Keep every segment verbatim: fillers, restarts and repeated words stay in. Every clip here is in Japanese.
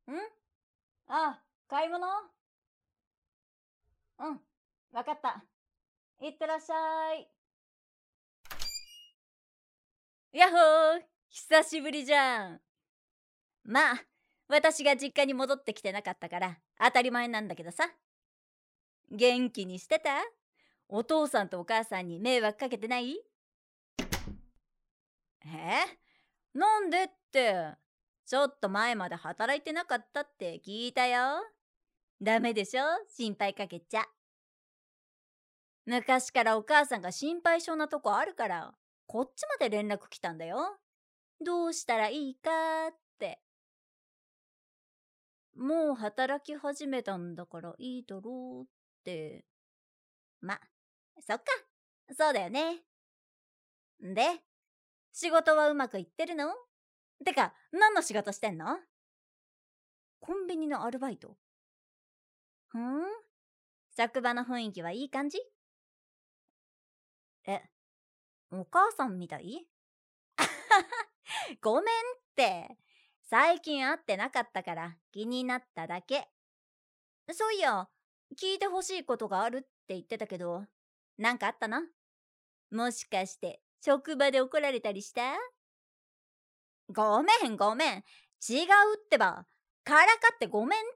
あ、買い物？うん、わかった。いってらっしゃい。やっほー、久しぶりじゃん。まあ、私が実家に戻ってきてなかったから当たり前なんだけどさ。元気にしてた？お父さんとお母さんに迷惑かけてない？え？なんでって、ちょっと前まで働いてなかったって聞いたよ。ダメでしょ、心配かけちゃ。昔からお母さんが心配性なとこあるから、こっちまで連絡来たんだよ。どうしたらいいかって。もう働き始めたんだからいいだろうって。ま、そっか。そうだよね。で、仕事はうまくいってるの？てか、何の仕事してんの？コンビニのアルバイト？ふーん、職場の雰囲気はいい感じ？え、お母さんみたい？ごめんって。最近会ってなかったから気になっただけ。そういや、聞いてほしいことがあるって言ってたけど、なんかあったの？もしかして職場で怒られたりした？ごめんごめん。違うってば。からかってごめんって。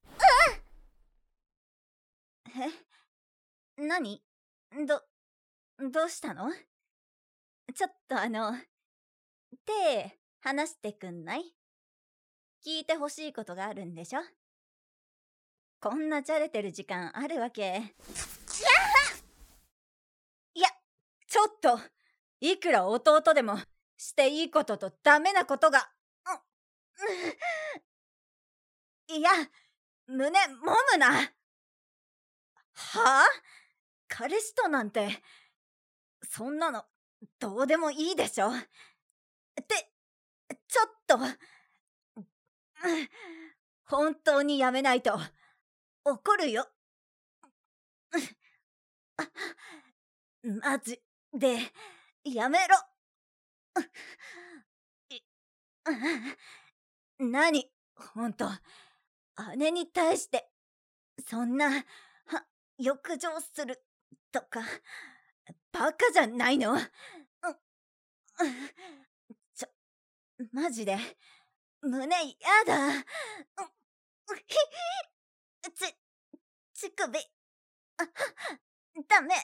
え、何？ど、どうしたの？ちょっとあの、手、離してくんない？聞いてほしいことがあるんでしょ？こんなじゃれてる時間あるわけ？いや、ちょっと、いくら弟でも、していいこととダメなことが、う、いや、胸もむな。はあ？彼氏となんて、そんなの、どうでもいいでしょ。って、ちょっと、本当にやめないと、怒るよ。マジで、やめろ。なに、ほんと、姉に対して、そんな、は、欲情する、とか、バカじゃないの？ちょ、マジで、胸やだ。ち、乳首、あ、ダメ。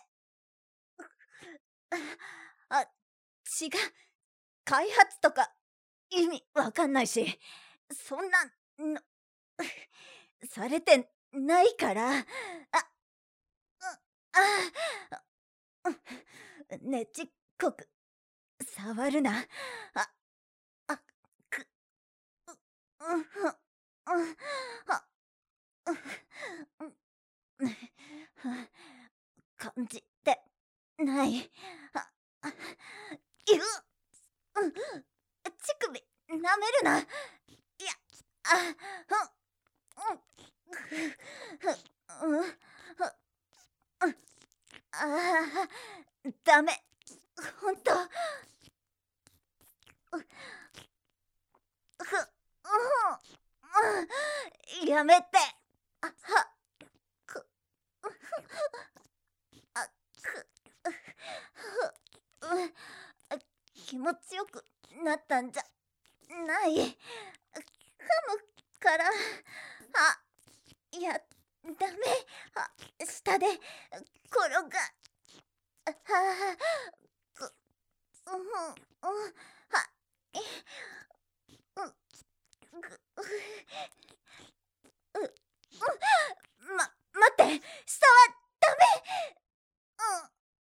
あ、違う。開発とか、意味わかんないし、そんなの、されてないから。あ、あ、ねちっこく、触るな。あ、あ、く、う、うん、うん、あ、うん、感じてない。あ、ゆ、うん、乳首、舐めるな。いや、あ、うん、うん、うん、ああ、ダメ。ほんと。ふ、うん、やめて。あ、は、く、あ、く、ふ、気持ちよくなったんじゃない。噛むから。あ、いや、ダメ。あ、下で転が。あ、く、うん、うん、は、え、うん、ぐ、う、う、ま、待って、下はダメ。うん、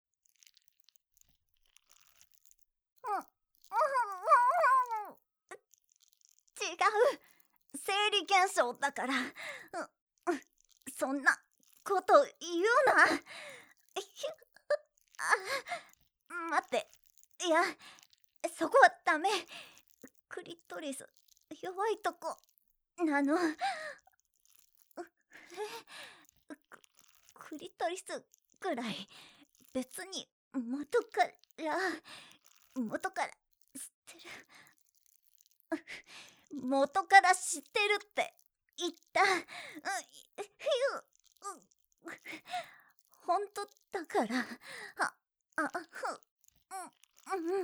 うん、うん、うん、違う。生理現象だから。う、うん、そんなこと言うな。ひゅ、あ、待って。いや、そこはダメ。クリトリス、弱いとこなの。ク、クリトリスぐらい別に元から元から知ってる。 元から知ってるって言った。う、ひゅ、う、ほんとだから。あ、あ、ふ、うん、うん、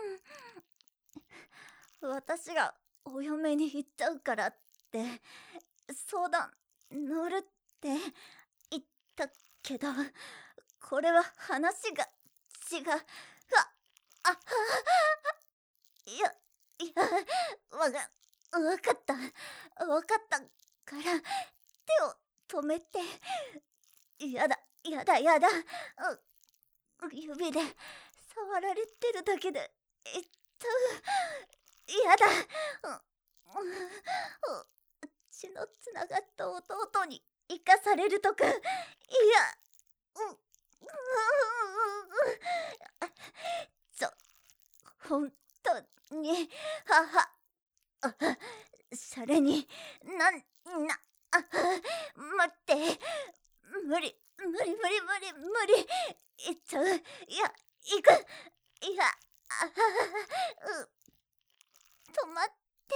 うん。私がお嫁に行っちゃうからって相談乗るって言ったけど、これは話が違う。あ、あ、いや、いや、わか、わかった。わかったから、手を止めて。やだ、やだ、やだ。う、指で触られてるだけで、えっと、やだ。う、う、血のつながった弟に生かされるとか、いや、う、う、ちょ、ほんとに、母、あ、シャレに、なん、な、あ、待って、無理、無理無理無理無理、行っちゃう、いや、行く、いや、あ、う、止まって、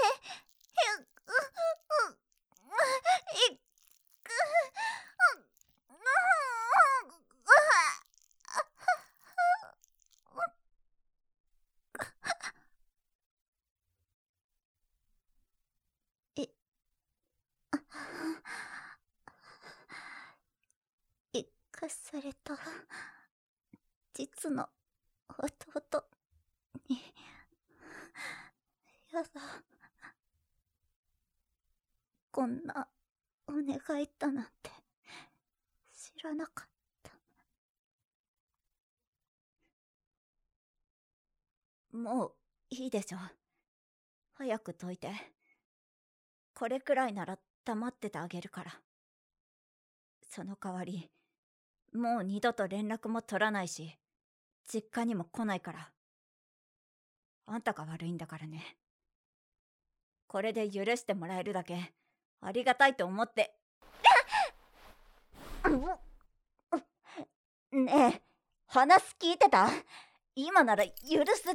へ、う、う、う、いく、う、う、い、生かされた実の弟に。やだ、こんなお願いだなんて知らなかった。もういいでしょ。早く解いて。これくらいなら黙っててあげるから。その代わり、もう二度と連絡も取らないし、実家にも来ないから。あんたが悪いんだからね。これで許してもらえるだけありがたいと思って。ねえ、話聞いてた？今なら許すって。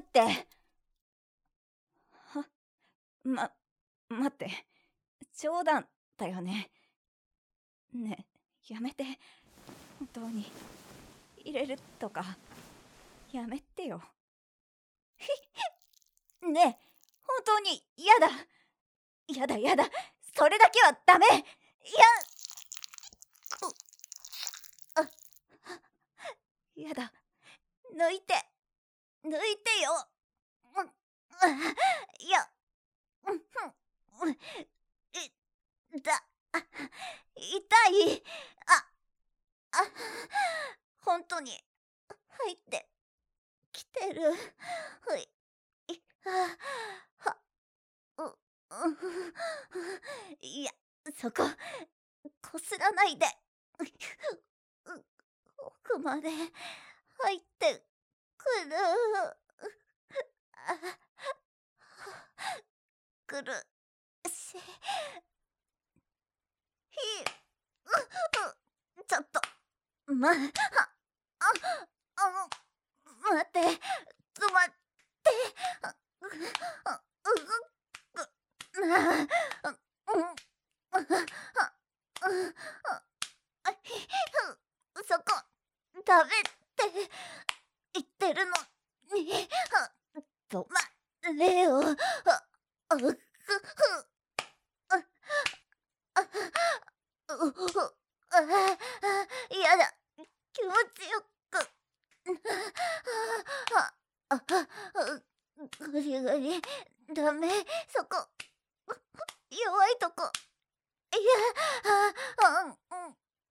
は、ま、待って。冗談だよね。ねえ、やめて。本当に。入れるとか、やめてよ。ねえ、本当に嫌だ。やだやだ、それだけはダメ。いや、あ、やだ、抜いて、抜いてよ。うん、いや、うん、うん、い、だ、痛い。あ、あ、本当に入ってきてる。ふい、い、は、は、う、う、いや、そこ、こすらないで。奥まで入ってくる。あ、くるし、ひ、う、う、ちょっと、ま、あ、あ、あ、待って、止まって、あ、う、あ、う、う、なあ、うん、あ、あ、あ、ひ、そこ、ダメって言ってるのに、止まれよ。あ、あ、ふ、ふ、あ、あ、う、ふ、あ、やだ、気持ちよく、あ、あ、ぐりぐり、ダメ、そこ、弱いとこ、いや、あ、うん、うん、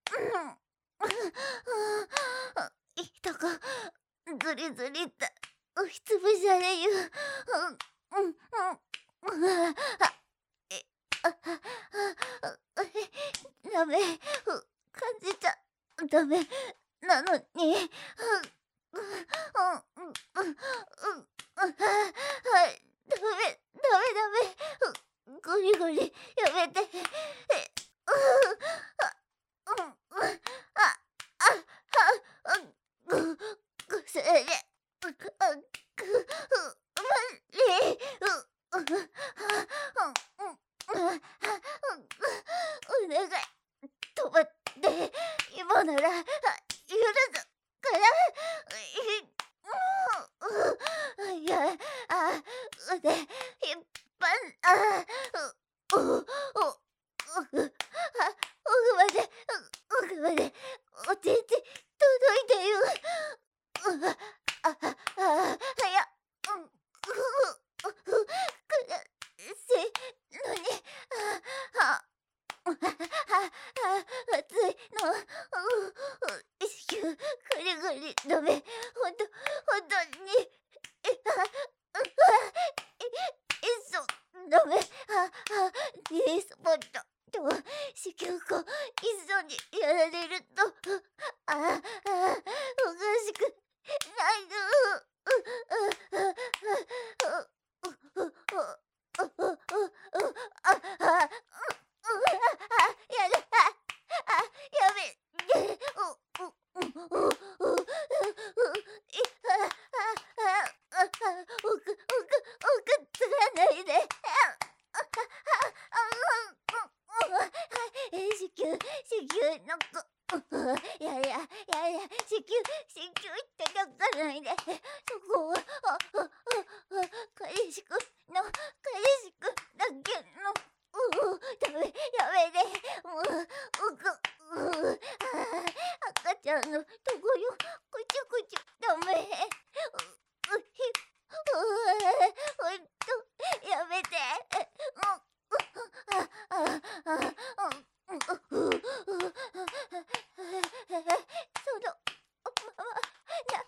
いいとこ、ずりずりって押しつぶされる。うん、うん、うん、あ、え、あ、あ、ダメ、感じちゃダメなのに、うん、うん、うん、うん、うん、はい、ダメ、ダメ、ダメ、ゴリゴリやめて、え、うん、うん、あ、あ、あ、ぐ、ぐせれ、あ、ぐ、まれ、う、うん、 腕引っ張んあううううう奥まで奥までお手手届いてる。うあああはやうんうううくせのにあはは熱いのうしゅうぐりぐりのめほんとほんとにえあうわえそのめああにスポットと子宮口一緒にやられるとああおかしくないのううううううううううああやだあやめうううううういああああおくおくおくつがないでああああえ子宮子宮のこやややや子宮子宮ってどかないでそこはあああ彼氏くんの彼氏くんだけのううダメやめでもううくうあ赤ちゃんのとこよこちょこちょダメううひうほんとやめてうあああうううそのままな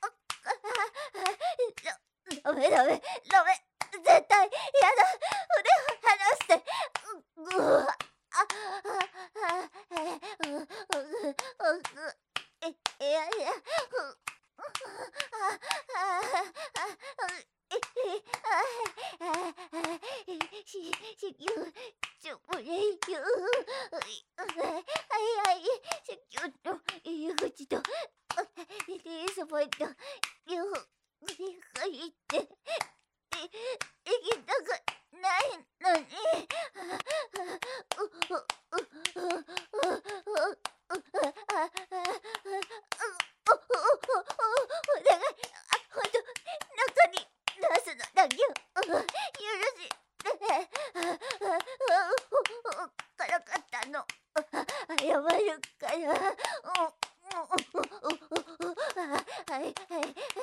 ダメダメダメ絶対やだ腕を離してううわああううういやいやうああし子宮ちょぶれゆはいはい子宮の入り口とリリースポイント両方に入ってい行きたくないのにううううううああお願いあほんと中に出すのだけを許してからかったの謝るからはいはいは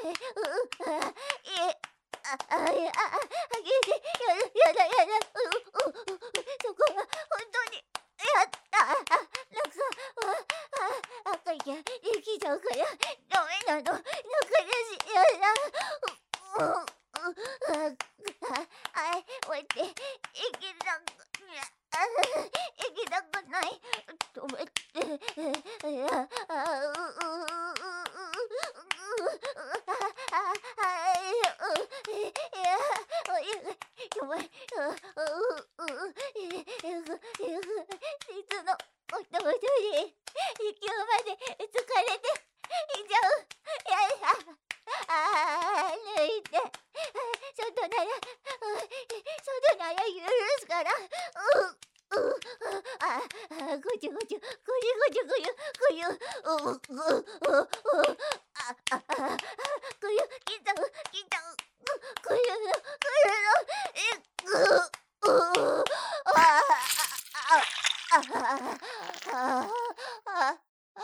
いうああいやあげてやだやだやだうううそこは本当にやったなんかあ赤ちゃん生きちゃうからダメなの仲良しやだううああい待って生きたく生きたくない止めていやあうううやばい水のおとり地球まで疲れていちゃうやだあー抜いて外なら外なら許すからううああごちゅごちゅごちゅごちゅごちゅごちゅうううううあああごゆきたうきたうごゆのごゆのえぐうあああああ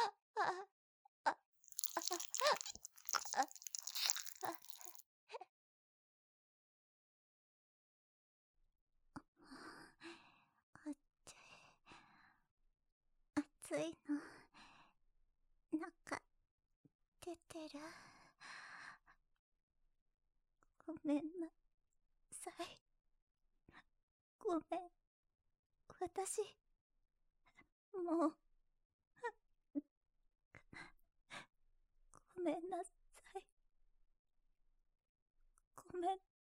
熱いの中出てるごめんなさいごめん私もうごめんなさいごめん